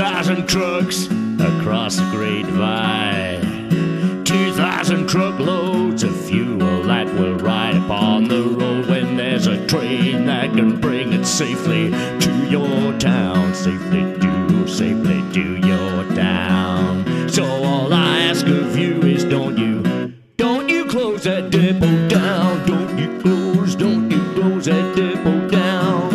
2,000 trucks across the Great Divide. 2,000 truckloads of fuel that will ride upon the road when there's a train that can bring it safely to your town. Safely to your town. So all I ask of you is don't you close that depot down. Don't you close that depot down.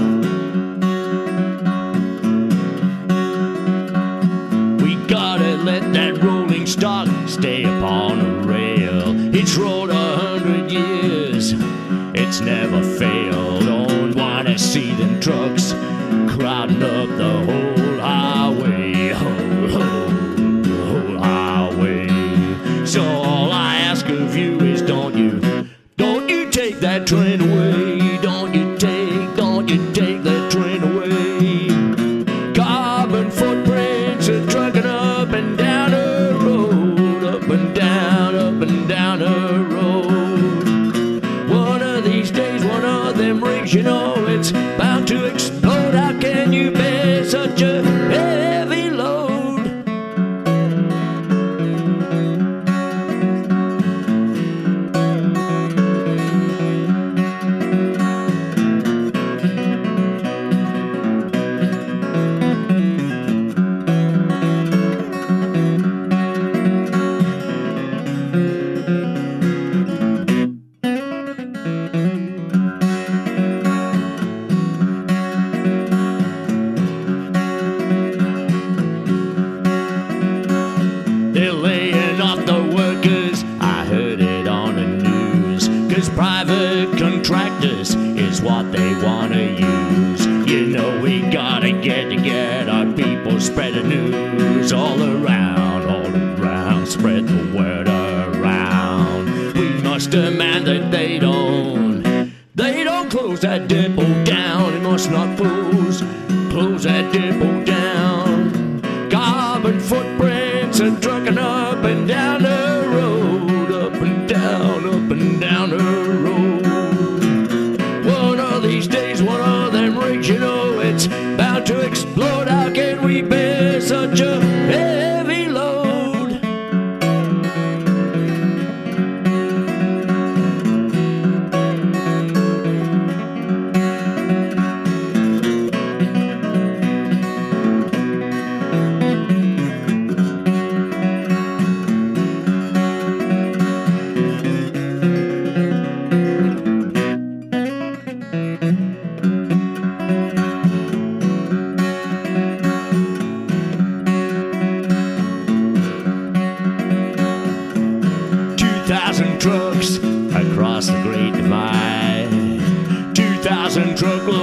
We gotta let that rolling stock stay upon the rail. It's rolled 100 years, it's never failed. Don't wanna see them trucks crowding up the whole highway, whole highway. So all I ask of you is don't you take that train away. Don't you take that train away. Carbon footprints are trucking up and down the road, up and down the road. One of these days, one of them rings, you know it's bound to explode. How can you bear such a heavy load? They're laying off the workers, I heard it on the news. 'Cause private contractors is what they wanna use. You know we gotta get our people spread the news all around, spread the word around. We must demand that they don't close that depot down. They must not close that depot down. Carbon footprints are trucking up and down the road, up and down the road. One of these days, one of them rings, you know it's bound to explode. How can we bear such a heavy load? Trucks across the Great Divide. 2,000 truckloads